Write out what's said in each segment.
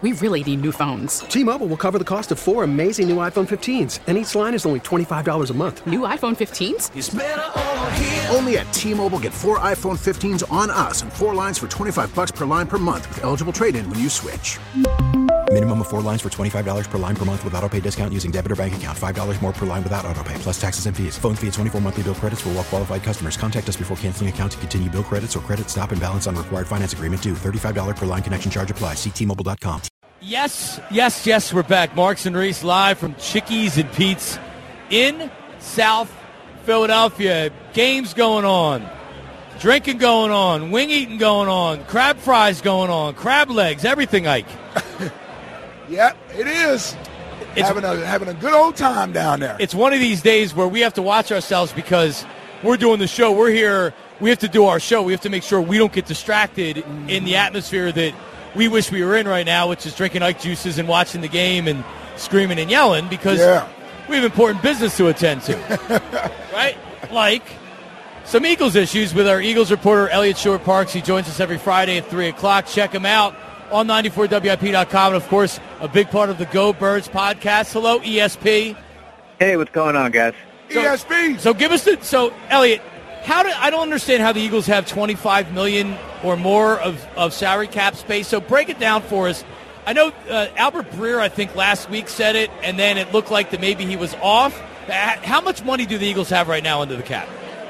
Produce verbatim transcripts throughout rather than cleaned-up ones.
We really need new phones. T-Mobile will cover the cost of four amazing new iPhone fifteens, and each line is only twenty-five dollars a month. New iPhone fifteens? It's better over here. Only at T-Mobile, get four iPhone fifteens on us and four lines for twenty-five dollars per line per month with eligible trade-in when you switch. Minimum of four lines for twenty-five dollars per line per month with autopay discount using debit or bank account. five dollars more per line without autopay, plus taxes and fees. Phone fee at twenty-four monthly bill credits for well-qualified customers. Contact us before canceling account to continue bill credits or credit stop and balance on required finance agreement due. thirty-five dollars per line connection charge applies. See T Mobile dot com. Yes, yes, yes, we're back. Marks and Reese live from Chickies and Pete's in South Philadelphia. Games going on. Drinking going on. Wing eating going on. Crab fries going on. Crab legs. Everything, Ike. Yeah, it is. It's, having a having a good old time down there. It's one of these days where we have to watch ourselves because we're doing the show. We're here. We have to do our show. We have to make sure we don't get distracted mm-hmm. in the atmosphere that we wish we were in right now, which is drinking Ike juices and watching the game and screaming and yelling because yeah. we have important business to attend to. Right? Like some Eagles issues with our Eagles reporter, Elliot Short Parks. He joins us every Friday at three o'clock. Check him out on ninety-four W I P dot com. And, of course, a big part of the Go Birds podcast. Hello, E S P. Hey, what's going on, guys? So, E S P. So give us the – so, Elliot, how do I don't understand how the Eagles have twenty-five million dollars or more of, of salary cap space. So break it down for us. I know uh, Albert Breer, I think, last week said it, and then it looked like that maybe he was off. How much money do the Eagles have right now under the cap?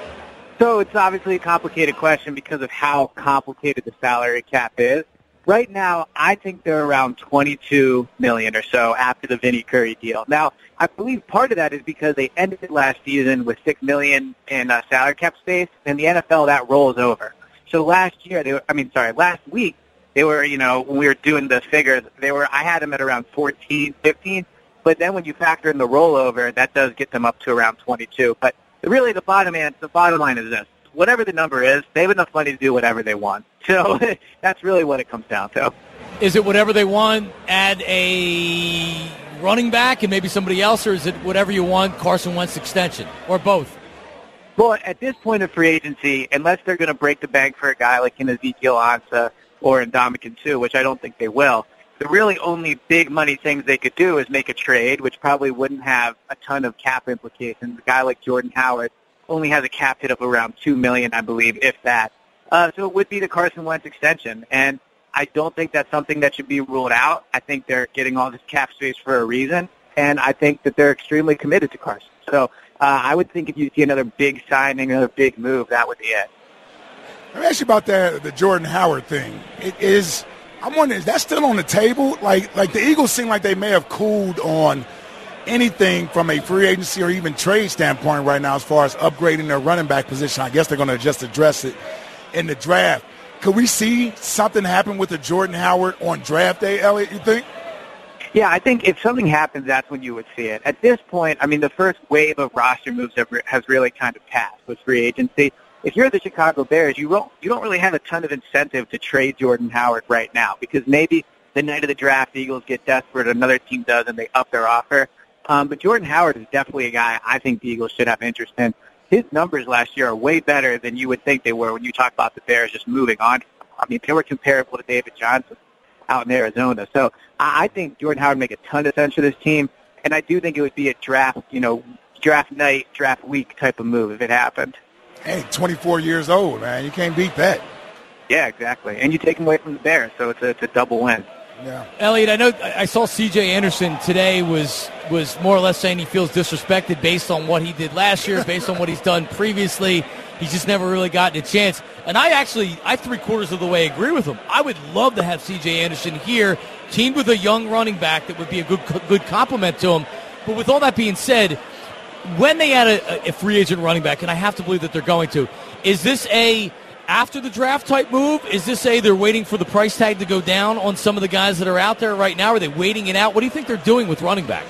So it's obviously a complicated question because of how complicated the salary cap is. Right now, I think they're around twenty-two million dollars or so after the Vinny Curry deal. Now, I believe part of that is because they ended last season with six million dollars in uh, salary cap space, and the N F L, that rolls over. So last year, they were, I mean, sorry, last week, they were, you know, when we were doing the figures, they were, I had them at around fourteen, fifteen, but then when you factor in the rollover, that does get them up to around twenty-two. But really, the bottom line, the bottom line is this. Whatever the number is, they have enough money to do whatever they want. So that's really what it comes down to. Is it whatever they want, add a running back and maybe somebody else, or is it whatever you want, Carson Wentz extension, or both? Well, at this point of free agency, unless they're going to break the bank for a guy like in Ezekiel Ansah or Ndamukong Suh, which I don't think they will, the really only big money things they could do is make a trade, which probably wouldn't have a ton of cap implications. A guy like Jordan Howard only has a cap hit of around two million dollars, I believe, if that. Uh, so it would be the Carson Wentz extension. And I don't think that's something that should be ruled out. I think they're getting all this cap space for a reason, and I think that they're extremely committed to Carson. So uh, I would think if you see another big signing, another big move, that would be it. Let me ask you about that, the Jordan Howard thing. It is, I'm wondering, is that still on the table? Like, like the Eagles seem like they may have cooled on anything from a free agency or even trade standpoint right now as far as upgrading their running back position. I guess they're going to just address it in the draft. Could we see something happen with the Jordan Howard on draft day, Elliot, you think? Yeah, I think if something happens, that's when you would see it. At this point, I mean, the first wave of roster moves have, has really kind of passed with free agency. If you're the Chicago Bears, you don't, you don't really have a ton of incentive to trade Jordan Howard right now because maybe the night of the draft, the Eagles get desperate, another team does, and they up their offer. Um, but Jordan Howard is definitely a guy I think the Eagles should have interest in. His numbers last year are way better than you would think they were when you talk about the Bears just moving on. I mean, they were comparable to David Johnson out in Arizona. So I think Jordan Howard would make a ton of sense for this team, and I do think it would be a draft, you know, draft night, draft week type of move if it happened. Hey, twenty-four years old, man. You can't beat that. Yeah, exactly. And you take him away from the Bears, so it's a, it's a double win. Yeah. Elliot, I know I saw C J Anderson today was was more or less saying he feels disrespected based on what he did last year, based on what he's done previously. He's just never really gotten a chance. And I actually, I three-quarters of the way agree with him. I would love to have C J Anderson here, teamed with a young running back that would be a good good compliment to him. But with all that being said, when they add a, a free agent running back, and I have to believe that they're going to, is this a after the draft type move? Is this a they're waiting for the price tag to go down on some of the guys that are out there right now? Are they waiting it out? What do you think they're doing with running back?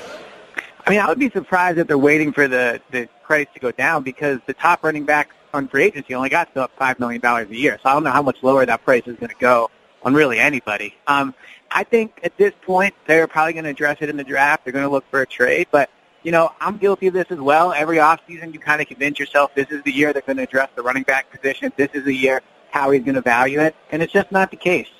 I mean, I would be surprised if they're waiting for the, the price to go down because the top running back on free agency only got to five million dollars a year. So I don't know how much lower that price is going to go on really anybody. Um, I think at this point they're probably going to address it in the draft. They're going to look for a trade. But, you know, I'm guilty of this as well. Every offseason you kind of convince yourself this is the year they're going to address the running back position. This is the year Howie's going to value it. And it's just not the case. So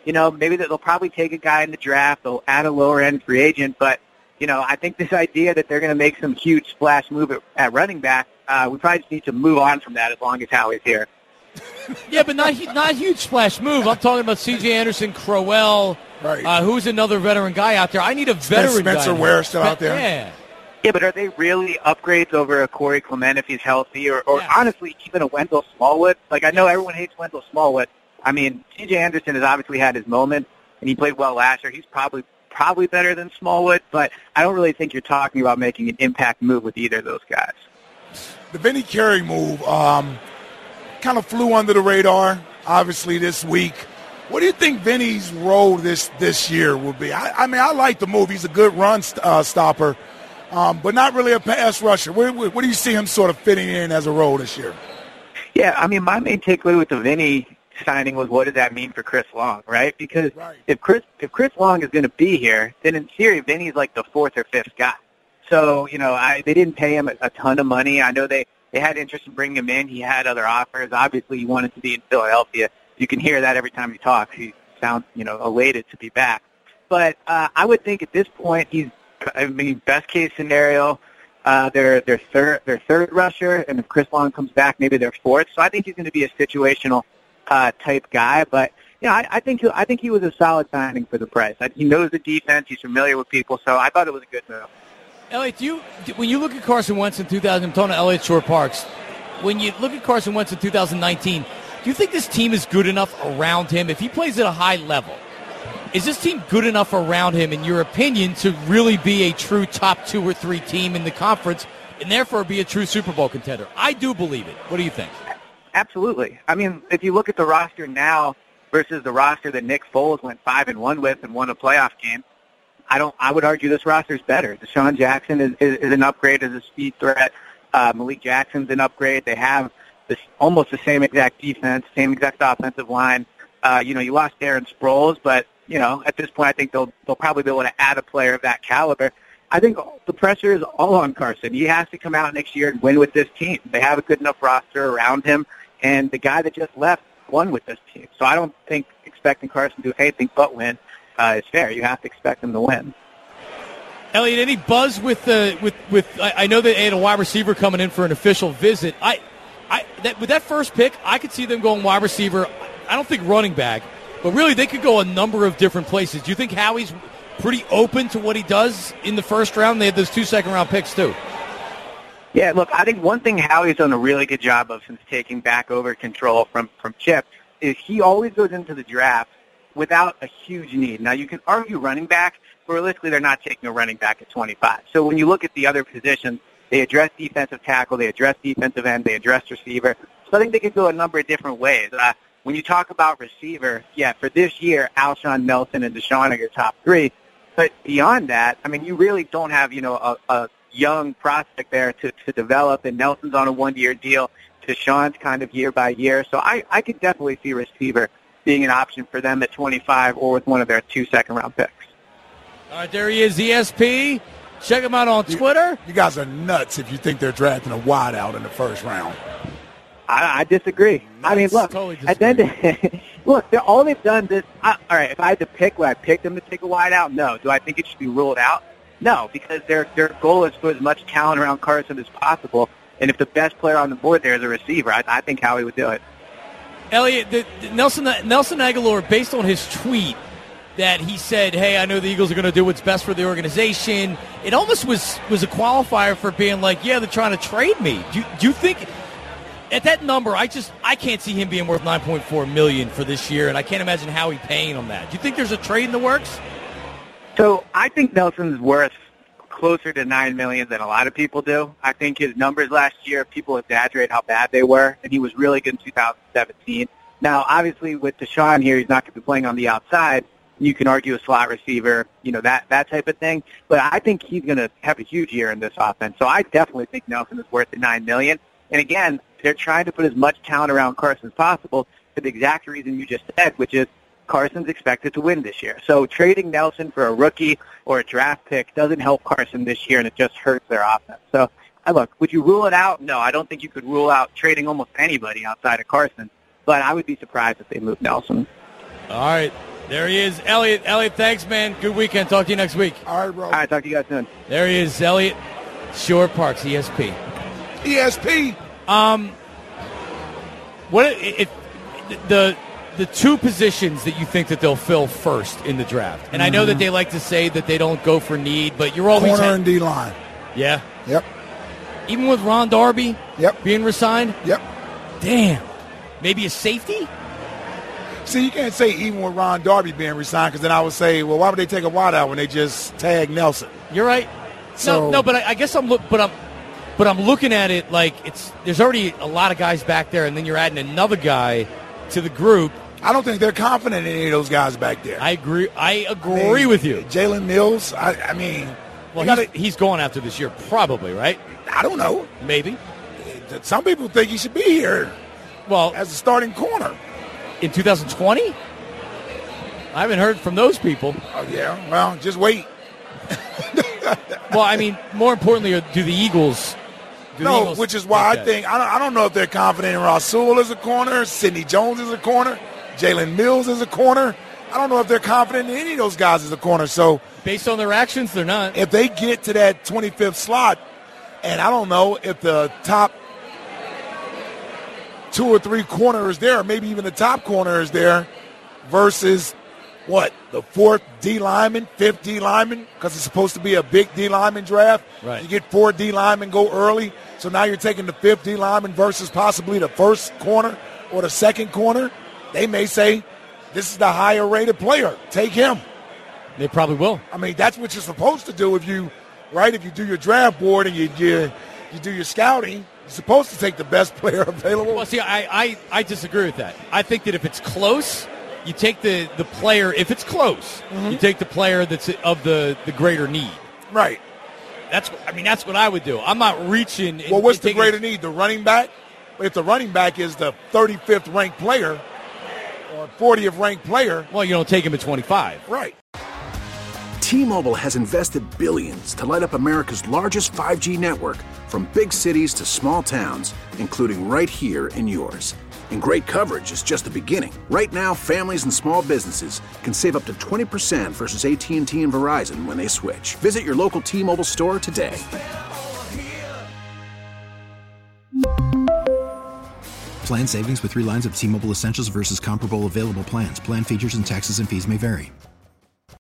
you know, maybe they'll probably take a guy in the draft. They'll add a lower-end free agent. But, you know, I think this idea that they're going to make some huge splash move at, at running back, uh, we probably just need to move on from that as long as Howie's here. Yeah, but not not a huge splash move. I'm talking about C J Anderson, Crowell, right. uh, who's another veteran guy out there. I need a veteran Spencer guy. Spencer Ware still out there. Yeah. Yeah, but are they really upgrades over a Corey Clement if he's healthy? Or, or yes. honestly, even a Wendell Smallwood? Like, I know everyone hates Wendell Smallwood. I mean, C J Anderson has obviously had his moment, and he played well last year. He's probably probably better than Smallwood, but I don't really think you're talking about making an impact move with either of those guys. The Vinny Curry move, um... kind of flew under the radar, obviously, this week. What do you think Vinny's role this this year will be? I, I mean, I like the move. He's a good run st- uh, stopper, um, but not really a pass rusher. Where, where, where do you see him sort of fitting in as a role this year? Yeah, I mean, my main takeaway with the Vinny signing was what does that mean for Chris Long, right? Because right. if Chris if Chris Long is going to be here, then in theory, Vinny's like the fourth or fifth guy. So, you know, I, they didn't pay him a, a ton of money. I know they They had interest in bringing him in. He had other offers. Obviously, he wanted to be in Philadelphia. You can hear that every time he talks. He sounds, you know, elated to be back. But uh, I would think at this point, he's, I mean, best case scenario, uh, they're their third, their third rusher, and if Chris Long comes back, maybe their fourth. So I think he's going to be a situational uh, type guy. But you know, I, I think he, I think he was a solid signing for the price. I, he knows the defense. He's familiar with people. So I thought it was a good move. Elliot, do you, when you look at Carson Wentz in two thousand, I'm talking to Elliot Shore Parks, when you look at Carson Wentz in two thousand nineteen, do you think this team is good enough around him? If he plays at a high level, is this team good enough around him, in your opinion, to really be a true top two or three team in the conference and therefore be a true Super Bowl contender? I do believe it. What do you think? Absolutely. I mean, if you look at the roster now versus the roster that Nick Foles went five and one with and won a playoff game, I don't. I would argue this roster is better. Deshaun Jackson is, is, is an upgrade as a speed threat. Uh, Malik Jackson's an upgrade. They have this almost the same exact defense, same exact offensive line. Uh, you know, you lost Darren Sproles, but you know, at this point, I think they'll they'll probably be able to add a player of that caliber. I think the pressure is all on Carson. He has to come out next year and win with this team. They have a good enough roster around him, and the guy that just left won with this team. So I don't think expecting Carson to do anything but win Uh, it's fair. You have to expect them to win. Elliot, any buzz with the with with? I, I know they had a wide receiver coming in for an official visit. I, I that with that first pick, I could see them going wide receiver. I don't think running back, but really they could go a number of different places. Do you think Howie's pretty open to what he does in the first round? They had those two second round picks too. Yeah, look, I think one thing Howie's done a really good job of since taking back over control from from Chip is he always goes into the draft without a huge need. Now, you can argue running back, but realistically, they're not taking a running back at twenty-five. So when you look at the other positions, they address defensive tackle, they address defensive end, they address receiver. So I think they could go a number of different ways. Uh, when you talk about receiver, yeah, for this year, Alshon, Nelson, and Deshaun are your top three. But beyond that, I mean, you really don't have, you know, a, a young prospect there to, to develop, and Nelson's on a one-year deal. Deshaun's kind of year by year. So I, I could definitely see receiver being an option for them at twenty-five or with one of their two second-round picks. All right, there he is, E S P. Check him out on Twitter. You, you guys are nuts if you think they're drafting a wideout in the first round. I, I disagree. Nuts. I mean, look, totally at the end, look, they're, all they've done this. I, all right, if I had to pick, would I pick them to take a wideout? No. Do I think it should be ruled out? No, because their their goal is to put as much talent around Carson as possible. And if the best player on the board there is a receiver, I, I think Howie would do it. Elliot, the, the Nelson Nelson Aguilar, based on his tweet that he said, hey, I know the Eagles are going to do what's best for the organization, it almost was, was a qualifier for being like, yeah, they're trying to trade me. Do, do you think at that number, I just I can't see him being worth nine point four million dollars for this year, and I can't imagine how he's paying him that. Do you think there's a trade in the works? So I think Nelson's worth closer to nine million dollars than a lot of people do. I think his numbers last year, people exaggerate how bad they were, and he was really good in two thousand seventeen. Now, obviously, with Deshaun here, he's not going to be playing on the outside. You can argue a slot receiver, you know, that, that type of thing. But I think he's going to have a huge year in this offense. So I definitely think Nelson is worth the nine million dollars. And again, they're trying to put as much talent around Carson as possible for the exact reason you just said, which is Carson's expected to win this year. So trading Nelson for a rookie or a draft pick doesn't help Carson this year, and it just hurts their offense. So, I look, would you rule it out? No, I don't think you could rule out trading almost anybody outside of Carson, but I would be surprised if they moved Nelson. All right. There he is, Elliot. Elliot, thanks, man. Good weekend. Talk to you next week. All right, bro. All right, talk to you guys soon. There he is, Elliot Shorr-Parks, E S P. E S P. Um, what it, it, the the two positions that you think that they'll fill first in the draft? And mm-hmm. I know that they like to say that they don't go for need, but you're always corner had, and D line. Yeah. Yep. Even with Ron Darby. Yep. Being resigned. Yep. Damn. Maybe a safety. See, you can't say even with Ron Darby being resigned, because then I would say, well, why would they take a wide out when they just tag Nelson? You're right. So, no, no, but I, I guess I'm look, but I'm, but I'm looking at it like it's. There's already a lot of guys back there, and then you're adding another guy to the group. I don't think they're confident in any of those guys back there. I agree. I agree I mean, with you. Jalen Mills. I, I mean, well, gotta, he's, he's going after this year, probably, right? I don't know. Maybe. Some people think he should be here. Well, as a starting corner in two thousand twenty. I haven't heard from those people. Oh yeah. Well, just wait. Well, I mean, more importantly, do the Eagles? Do no, the Eagles which is why I that? think I don't, I don't know if they're confident in Rasul as a corner, Sidney Jones as a corner, Jalen Mills as a corner. I don't know if they're confident in any of those guys as a corner. So based on their actions, they're not. If they get to that twenty-fifth slot, and I don't know if the top two or three corner is there, or maybe even the top corner is there, versus what, the fourth D lineman, fifth D lineman, because it's supposed to be a big D lineman draft. Right. You get four D linemen go early, so now you're taking the fifth D lineman versus possibly the first corner or the second corner. They may say, this is the higher rated player. Take him. They probably will. I mean, that's what you're supposed to do if you, right, if you do your draft board and you you, you do your scouting. You're supposed to take the best player available. Well, see, I, I, I disagree with that. I think that if it's close, you take the, the player, if it's close, mm-hmm. you take the player that's of the, the greater need. Right. That's I mean, that's what I would do. I'm not reaching. Well, what's the taking, greater need? The running back? If the running back is the thirty-fifth ranked player or fortieth ranked player. Well, you don't take him at twenty-five. Right. T-Mobile has invested billions to light up America's largest five G network, from big cities to small towns, including right here in yours. And great coverage is just the beginning. Right now, families and small businesses can save up to twenty percent versus A T and T and Verizon when they switch. Visit your local T-Mobile store today. Plan savings with three lines of T-Mobile Essentials versus comparable available plans. Plan features and taxes and fees may vary.